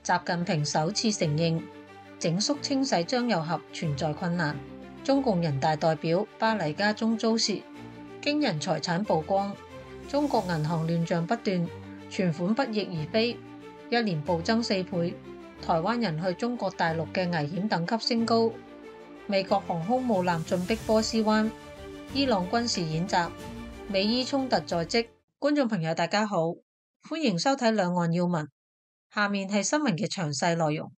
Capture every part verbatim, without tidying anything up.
習近平首次承認整肅清洗張又俠存在困難。中共人大代表巴黎家中遭竊，驚人財產曝光。中國銀行亂象不斷，存款不翼而飛，一年暴增四倍。台灣人去中國大陸嘅危險等級升高。美國航空母艦進逼波斯灣。伊朗軍事演習，美伊衝突在即。觀眾朋友大家好，歡迎收睇兩岸要聞。下面係新聞嘅詳細內容。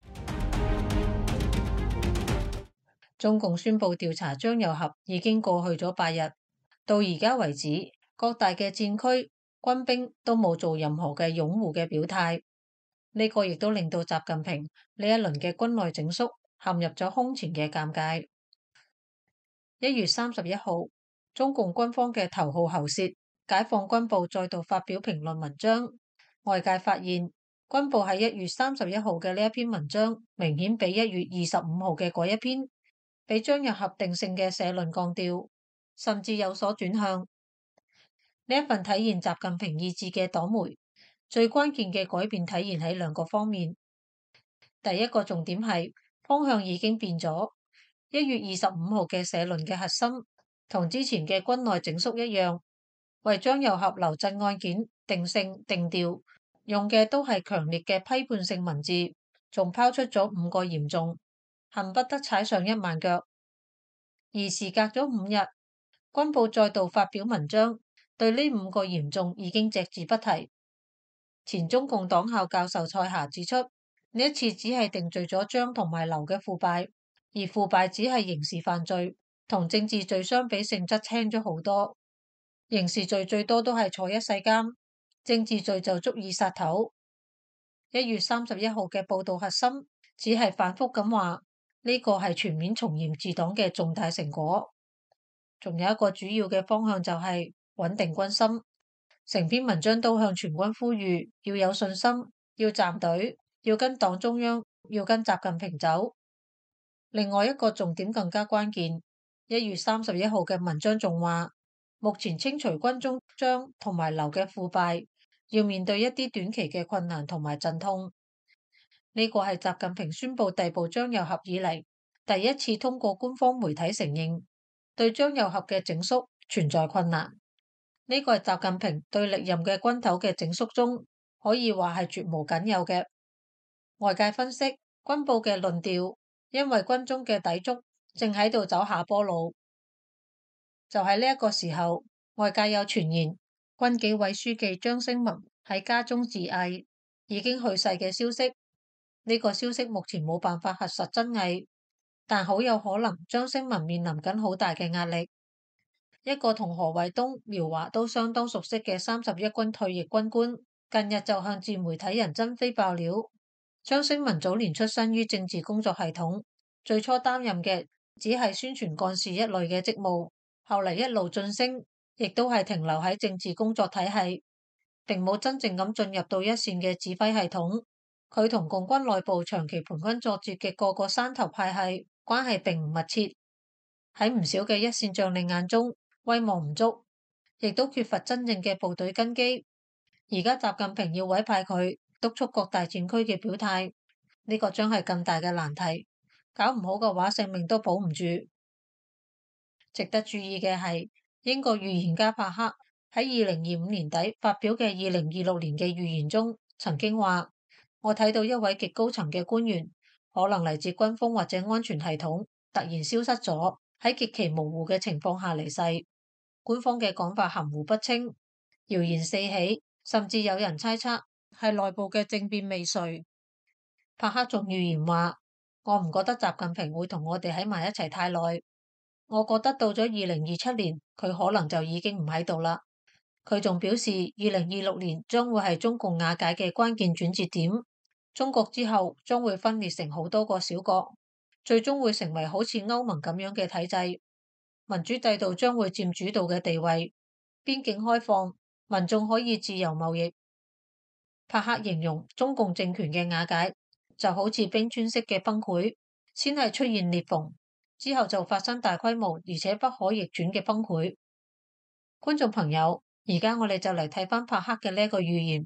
中共宣布調查張又俠已經過去咗八日，到而家為止，各大嘅戰區軍兵都冇做任何嘅擁護嘅表態。呢個亦都令到習近平呢一輪嘅軍內整肅陷入咗空前嘅尷尬。一月三十一號，中共軍方嘅頭號喉舌解放軍報再度發表評論文章，外界發現軍報喺一月三十一號嘅呢一篇文章明顯比一月二十五號嘅嗰一篇比張又俠定性嘅社論降調，甚至有所轉向。呢一份體現習近平意志嘅黨媒，最關鍵嘅改變體現喺兩個方面。第一個重點係方向已經變咗，一月二十五號嘅社論嘅核心同之前嘅軍內整肅一樣，為張又俠留鎮案件定性定調，用嘅都係強烈嘅批判性文字，仲拋出咗五個嚴重，恨不得踩上一萬腳。而時隔咗五日，軍報再度發表文章，對呢五個嚴重已經隻字不提。前中共黨校教授蔡霞指出，呢一次只係定罪咗張同埋劉嘅腐敗，而腐敗只係刑事犯罪，同政治罪相比性質輕咗好多。刑事罪最多都係坐一世監，政治罪就足以殺頭。一月三十一號嘅報道核心只係反覆咁話，呢個係全面從嚴治黨嘅重大成果。仲有一個主要嘅方向就係穩定軍心，成篇文章都向全軍呼籲要有信心，要站隊，要跟黨中央，要跟習近平走。另外一個重點更加關鍵，一月三十一號嘅文章仲話，目前清除軍中張同埋劉嘅腐敗，要面對一啲短期嘅困難同埋陣痛。呢個係習近平宣布逮捕張又俠以嚟第一次通過官方媒體承認對張又俠嘅整肅存在困難。呢個係習近平對歷任嘅軍頭嘅整肅中可以話係絕無僅有嘅。外界分析軍報嘅論調，因為軍中嘅抵觸正喺度走下坡路。就喺呢一個時候，外界有傳言軍紀委書記張升民喺家中自縊，已經去世嘅消息。呢個消息目前冇辦法核實真偽，但好有可能張升民面臨緊好大嘅壓力。一個同何衛東、苗華都相當熟悉嘅三十一軍退役軍官，近日就向自媒體人珍飛爆料，張升民早年出身於政治工作系統，最初擔任嘅只係宣傳幹事一類嘅職務，後嚟一路晉升，亦都係停留喺政治工作體系，並冇真正咁進入到一線嘅指揮系統。佢同共軍內部長期盤根錯節嘅各個山頭派系關係並唔密切，喺唔少嘅一線將領眼中威望唔足，亦都缺乏真正嘅部隊根基。而家習近平要委派佢督促各大戰區嘅表態，呢個將係更大嘅難題，搞唔好嘅話性命都保唔住。值得注意嘅係，英國預言家帕克喺二零二五年底發表嘅二零二六年嘅預言中曾經話，我睇到一位極高層嘅官員可能嚟自軍方或者安全系統突然消失咗，喺極其模糊嘅情況下離世。官方嘅講法含糊不清，謠言四起，甚至有人猜測係內部嘅政變未遂。帕克仲預言話，我唔覺得習近平會同我哋喺埋一齊太耐，我覺得到咗二零二七年佢可能就已經唔喺度啦。佢仲表示二零二六年將會係中共瓦解嘅關鍵轉折點，中國之後將會分裂成好多個小國，最終會成為好似歐盟咁樣嘅體制，民主制度將會佔主導嘅地位，邊境開放，民眾可以自由貿易。帕克形容中共政權嘅瓦解就好似冰川式嘅崩潰，先係出現裂縫，之後就發生大規模而且不可逆轉嘅崩潰。觀眾朋友，而家我哋就嚟睇翻帕克嘅呢一個預言，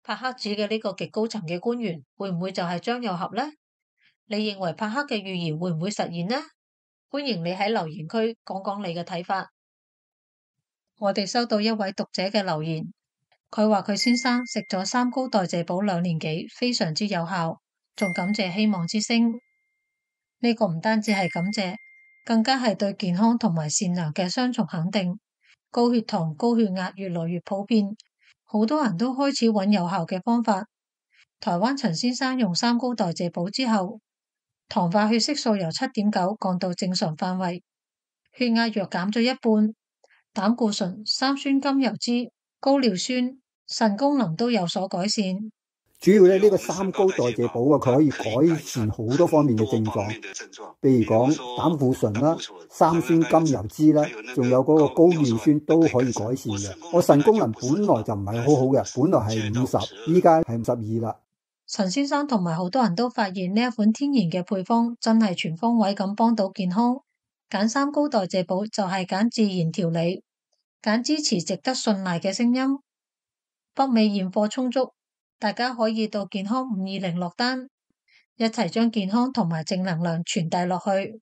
柏克指嘅呢個極高層嘅官員會唔會就係張又俠呢？你認為柏克嘅預言會唔會實現呢？歡迎你喺留言區講講你嘅睇法。我哋收到一位讀者嘅留言，佢話佢先生食咗三高代謝補兩年幾，非常之有效，仲感謝希望之聲。呢個唔單止係感謝，更加係對健康同埋善良嘅雙重肯定。高血糖、高血壓越來越普遍，好多人都開始揾有效嘅方法。台灣陳先生用三高代謝補之後，糖化血色素由七點九降到正常範圍，血壓藥減咗一半，膽固醇、三酸甘油酯、高尿酸、腎功能都有所改善。 主要咧呢個三高代謝補啊，佢可以改善好多方面嘅症狀，譬如講膽固醇啦、三酸甘油酯啦，仲有嗰個高尿酸都可以改善嘅。我腎功能本來就唔係好好嘅，本來係五十，依家係五十二啦。 陳先生同埋好多人都發現呢一款天然嘅配方真係全方位咁幫到健康。揀三高代謝補就係揀自然調理，揀支持值得信賴嘅聲音。北美現貨充足。大家可以到健康五二零落單，一齊將健康同埋正能量傳遞落去。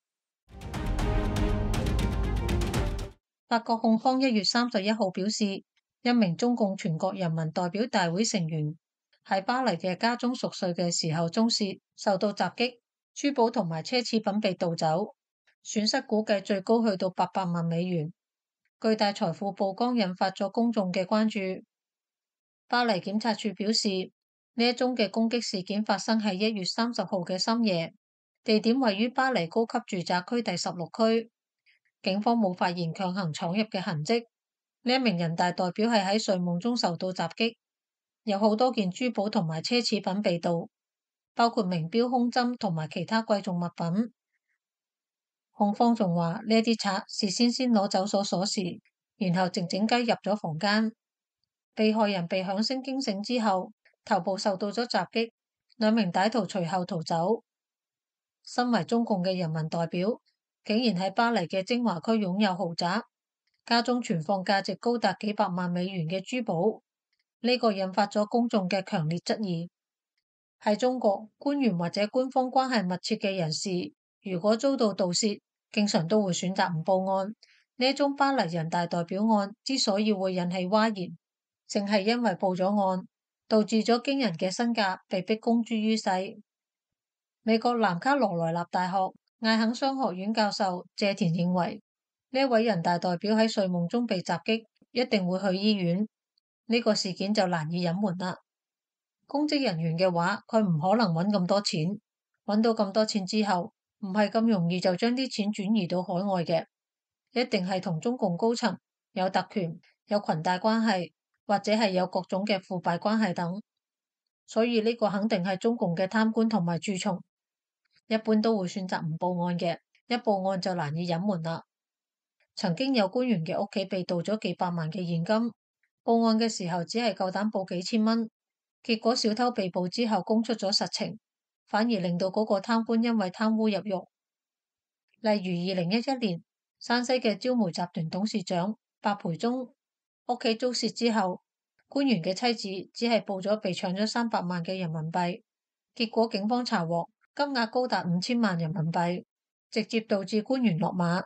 法國控方一月三十一號表示，一名中共全國人民代表大會成員喺巴黎嘅家中熟睡嘅時候中竊，受到襲擊，珠寶同埋奢侈品被盜走，損失估計最高去到八百萬美元。巨大財富曝光引發咗公眾嘅關注。巴黎檢察處表示，呢一宗嘅攻擊事件發生喺一月三十號嘅深夜，地點位於巴黎高級住宅區第十六區。警方冇發現強行闖入嘅痕跡。呢一名人大代表係喺睡夢中受到襲擊，有好多件珠寶同埋奢侈品被盜，包括名錶、胸針同埋其他貴重物品。控方仲話呢一啲賊事先先攞走咗鎖匙，然後靜靜雞入咗房間。被害人被響聲驚醒之後，頭部受到咗襲擊，兩名歹徒隨後逃走。身為中共嘅人民代表，竟然喺巴黎嘅精華區擁有豪宅，家中存放價值高達幾百萬美元嘅珠寶，呢個引發咗公眾嘅強烈質疑。喺中國，官員或者官方關係密切嘅人士，如果遭到盜竊，經常都會選擇唔報案。呢一宗巴黎人大代表案之所以會引起譁然，正係因為報咗案，導致咗驚人嘅身價被逼公諸於世。美國南卡羅來納大學艾肯商學院教授謝田認為，呢位人大代表喺睡夢中被襲擊，一定會去醫院，呢個事件就難以隱瞞啦。公職人員嘅話，佢唔可能揾咁多錢，揾到咁多錢之後，唔係咁容易就將啲錢轉移到海外嘅，一定係同中共高層有特權、有裙帶關係。或者係有各種嘅腐敗關係等，所以呢個肯定係中共嘅貪官同埋蛀蟲，一般都會選擇唔報案嘅，一報案就難以隱瞞啦。曾經有官員嘅屋企被盜咗幾百萬嘅現金，報案嘅時候只係夠膽報幾千蚊，結果小偷被捕之後供出咗實情，反而令到嗰個貪官因為貪污入獄。例如二零一一年，山西嘅焦煤集團董事長白培忠屋企遭竊之後，官員嘅妻子只係報咗被搶咗三百萬嘅人民幣，結果警方查獲金額高達五千萬人民幣，直接導致官員落馬。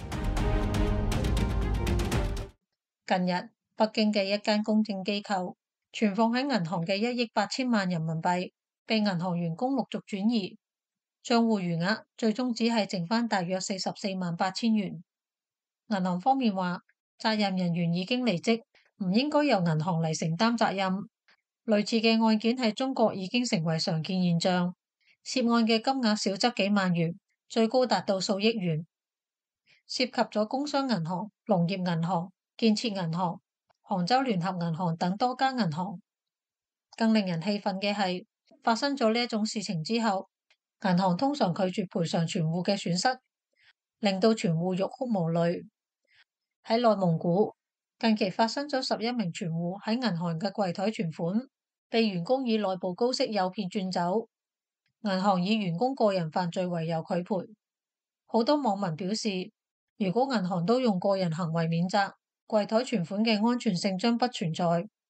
近日，北京嘅一間公證機構存放喺銀行嘅一億八千萬人民幣被銀行員工陸續轉移，賬戶餘額最終只係剩翻大約四十四萬八千元。銀行方面話，責任人員已經離職，唔應該由銀行嚟承擔責任。類似嘅案件喺中國已經成為常見現象，涉案嘅金額少則幾萬元，最高達到數億元，涉及咗工商銀行、農業銀行、建設銀行、杭州聯合銀行等多家銀行。更令人氣憤嘅係，發生咗呢一種事情之後，銀行通常拒絕賠償存戶嘅損失，令到存戶欲哭無淚。喺內蒙古，近期發生咗十一名存戶喺銀行嘅櫃台存款，被員工以內部高息誘騙轉走，銀行以員工個人犯罪為由拒賠。好多網民表示，如果銀行都用個人行為免責，櫃台存款嘅安全性將不存在。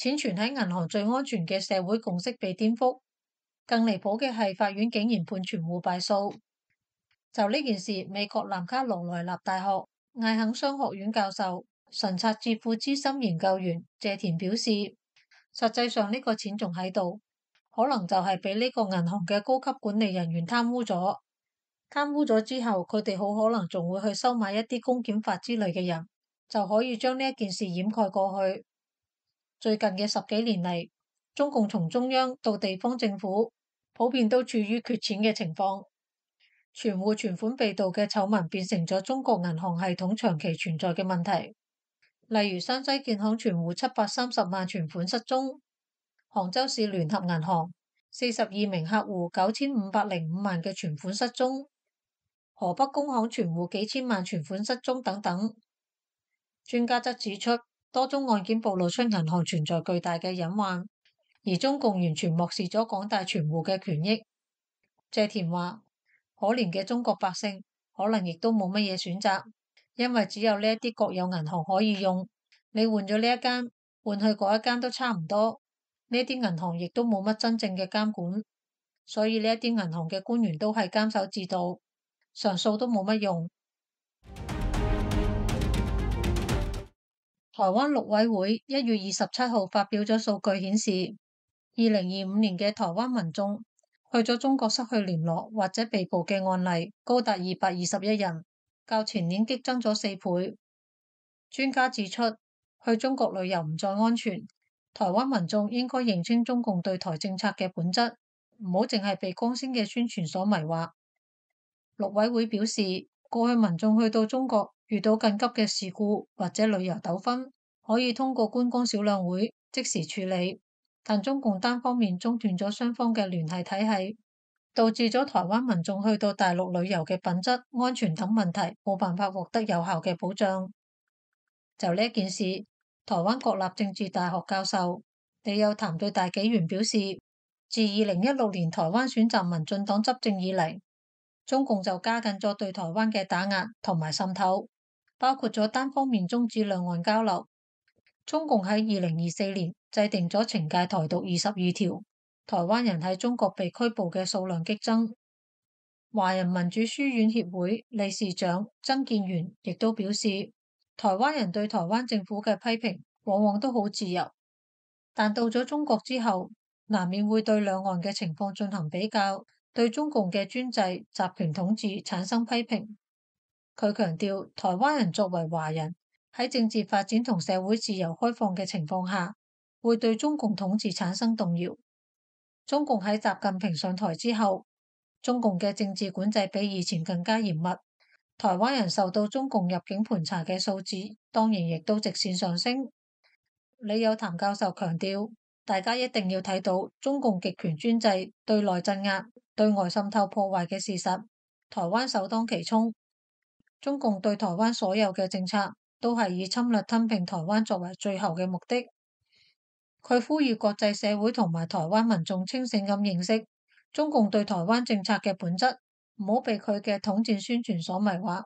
錢存喺銀行最安全嘅社會共識被顛覆。更離譜嘅係，法院竟然判存戶敗訴。就呢件事，美國南卡羅來納大學艾肯商學院教授、神策智庫資深研究員謝田表示，實際上呢個錢仲喺度，可能就係俾呢個銀行嘅高級管理人員貪污咗。貪污咗之後，佢哋好可能仲會去收買一啲公檢法之類嘅人，就可以將呢一件事掩蓋過去。最近嘅十幾年嚟，中共從中央到地方政府，普遍都處於缺錢嘅情況。存戶存款被盜嘅醜聞變成咗中國銀行系統長期存在嘅問題。例如山西建行存戶七百三十萬存款失蹤，杭州市聯合銀行四十二名客戶九千五百零五萬嘅存款失蹤，河北工行存戶幾千萬存款失蹤等等。專家則指出，多宗案件暴露出銀行存在巨大嘅隱患，而中共完全漠視咗廣大存戶嘅權益。謝田話，可憐嘅中國百姓可能亦都冇乜嘢選擇，因為只有呢一啲國有銀行可以用，你換咗呢一間，換去嗰一間都差唔多。呢啲銀行亦都冇乜真正嘅監管，所以呢一啲銀行嘅官員都係監守自盜，上訴都冇乜用。台灣陸委會一月二十七號發表咗數據顯示，二零二五年嘅台灣民眾去咗中國失去聯絡或者被捕嘅案例高達二百二十一人，較前年激增咗四倍。專家指出，去中國旅遊唔再安全，台灣民眾應該認清中共對台政策嘅本質，唔好淨係被光鮮嘅宣傳所迷惑。陸委會表示，過去民眾去到中國遇到緊急嘅事故或者旅遊糾紛，可以通過觀光小兩會即時處理，但中共單方面中斷咗雙方嘅聯繫體系，導致咗台灣民眾去到大陸旅遊嘅品質、安全等問題冇辦法獲得有效嘅保障。就呢件事，台灣國立政治大學教授李有談對大紀元表示，自二零一六年台灣選擇民進黨執政以嚟，中共就加緊咗對台灣嘅打壓同埋滲透，包括咗單方面終止兩岸交流。中共喺二零二四年制定咗懲戒台獨二十二條，台灣人喺中國被拘捕嘅數量激增。華人民主書院協會理事長曾建元亦都表示，台灣人對台灣政府嘅批評往往都好自由，但到咗中國之後，難免會對兩岸嘅情況進行比較，對中共嘅專制集權統治產生批評。佢強調，台灣人作為華人，喺政治發展同社會自由開放嘅情況下，會對中共統治產生動搖。中共喺習近平上台之後，中共嘅政治管制比以前更加嚴密，台灣人受到中共入境盤查嘅數字當然亦都直線上升。李有談教授強調，大家一定要睇到中共極權專制對內鎮壓、對外滲透破壞嘅事實，台灣首當其衝。中共對台灣所有嘅政策都係以侵略吞併台灣作為最後嘅目的。佢呼籲國際社會同埋台灣民眾清醒咁認識中共對台灣政策嘅本質，唔好被佢嘅統戰宣傳所迷惑。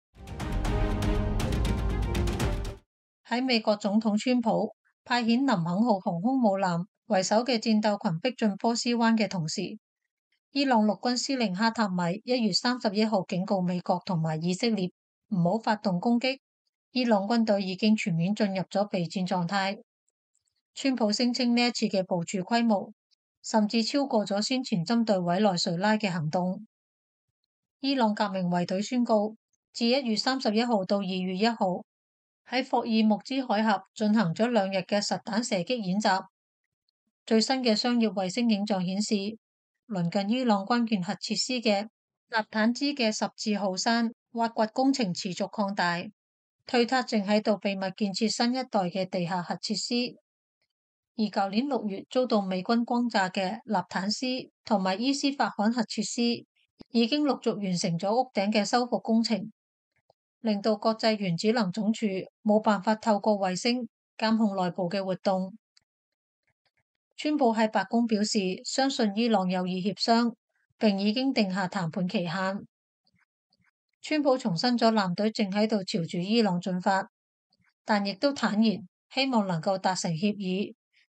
喺美國總統川普派遣林肯號航空母艦為首嘅戰鬥群逼進波斯灣嘅同時，伊朗陸軍司令哈塔米一月三十一號警告美國同埋以色列唔好發動攻擊，伊朗軍隊已經全面進入咗備戰狀態。川普聲稱呢一次嘅部署規模甚至超過咗先前針對委內瑞拉嘅行動。伊朗革命衛隊宣告，自一月三十一號到二月一號喺霍爾木茲海峽進行咗兩日嘅實彈射擊演習。最新嘅商業衛星影像顯示，鄰近伊朗關鍵核設施嘅納坦茲嘅十字號山挖掘工程持續擴大，推測正喺度秘密建設新一代嘅地下核設施。而舊年六月遭到美軍轟炸嘅納坦斯同埋伊斯法罕核設施，已經陸續完成咗屋頂嘅修復工程，令到國際原子能總署冇辦法透過衛星監控內部嘅活動。川普喺白宮表示，相信伊朗有意協商，並已經定下談判期限。川普重申咗艦隊正喺度朝住伊朗進發，但亦都坦言希望能夠達成協議，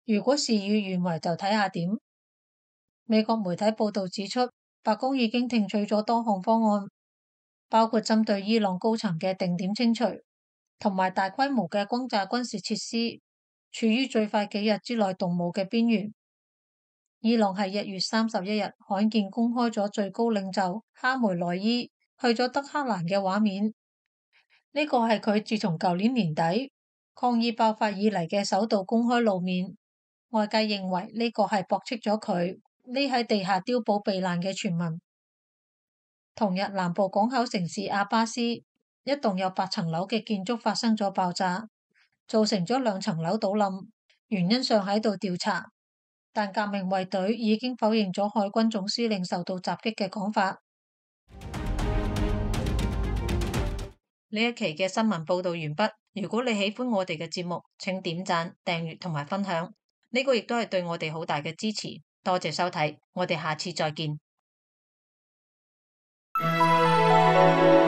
如果事與願違就睇下點。美國媒體報道指出，白宮已經聽取咗多項方案，包括針對伊朗高層嘅定點清除，同埋大規模嘅轟炸軍事設施，處於最快幾日之內動武嘅邊緣。伊朗喺一月三十一日罕見公開咗最高領袖哈梅內伊去咗德黑蘭嘅畫面，呢個係佢自從舊年年底抗議爆發以嚟嘅首度公開露面。外界認為呢個係駁斥咗佢匿喺地下碉堡避難嘅傳聞。同日，南部港口城市阿巴斯一棟有八層樓嘅建築發生咗爆炸，造成咗兩層樓倒冧，原因上喺度調查，但革命衛隊已經否認咗海軍總司令受到襲擊嘅講法。呢一期嘅新聞報道完畢。如果你喜歡我哋嘅節目，請點讚、訂閱同埋分享，呢個亦都係對我哋好大嘅支持。多謝收睇，我哋下次再見。